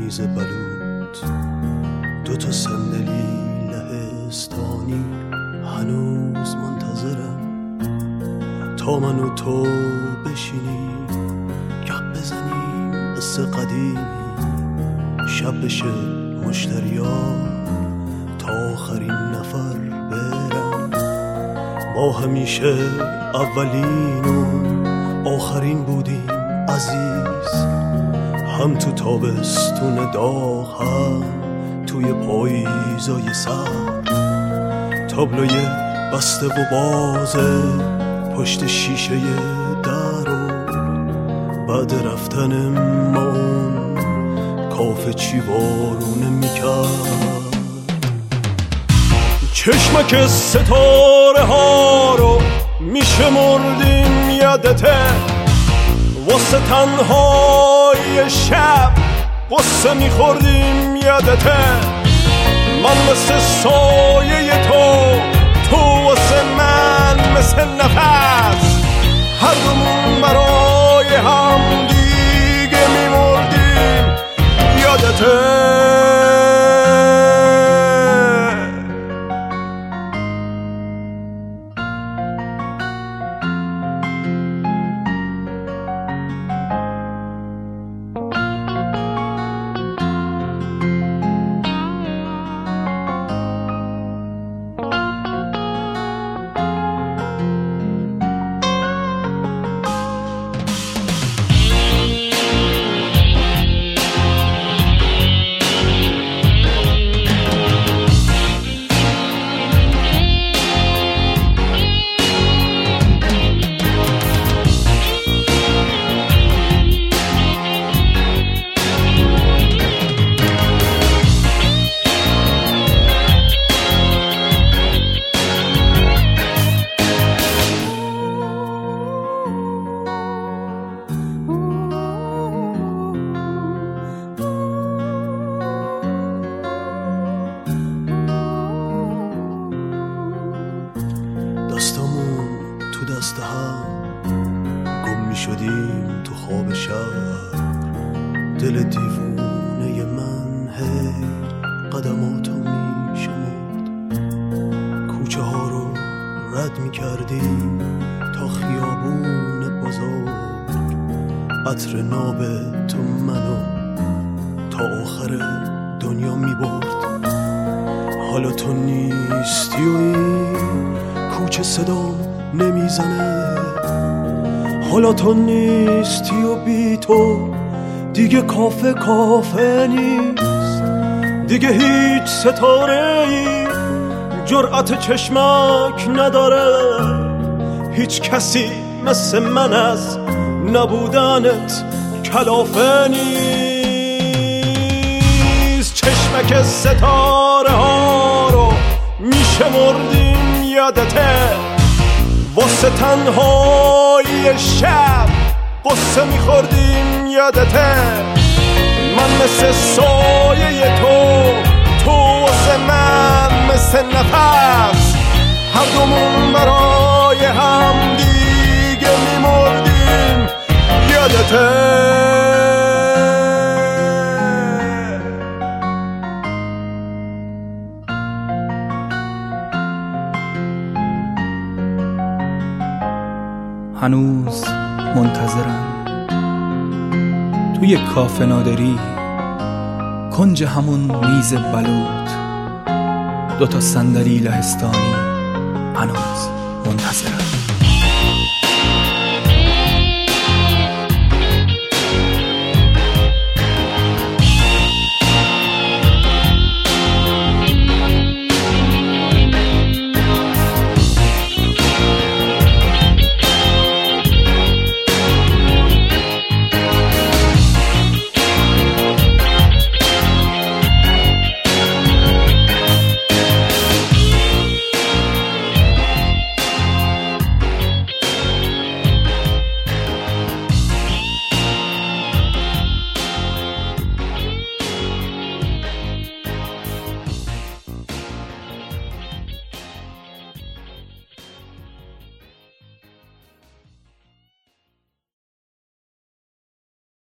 میز بلوط، 2 صندلی لهستانی هنوز منتظرم تا من و تو بشینیم گپ بزنیم قصه قدیمی، شب بشه مشتریا تا آخرین نفر برم. ما همیشه اولین و آخرین بودیم عزیز، هم تو تابستون داغ هم توی پاییزای سرد. تابلوی بسته و بازه پشت شیشه در و بعد رفتن ما کافه چی بارونه میکرد. چشمک ستاره ها رو میشمردیم یادته، واسه تنهای شب قصه میخوردیم یادته. من مثل سایه تو واسه من مثل نفس، هر دومون برای هم دیگه میمردیم یادته. دستامون تو دست هم گم می شدیم تو خواب شب. دل دیوونه من هی قدماتو می شمرد، کوچه ها رو رد می کردیم تا خیابون بزرگ. عطر ناب تو منو تا آخر دنیا می برد. حالا تو نیستی و این کوچه صدا نمیزنه، حالا تو نیستی و بی تو دیگه کافه نیست. دیگه هیچ ستاره ای جرأت چشمک نداره، هیچ کسی مثل من از نبودنت کلافه نیست. چشمک ستاره ها رو میشمردیم یادته، واسه تنهای شب قصه میخوردیم یادته. من مثل سایه تو واسه من مثل نفس، هر دومون برای هم دیگه میمردیم یادته. هنوز منتظرم توی کافه نادری، کنج همون میز بلوط، 2 صندلی لهستانی هنوز منتظرم.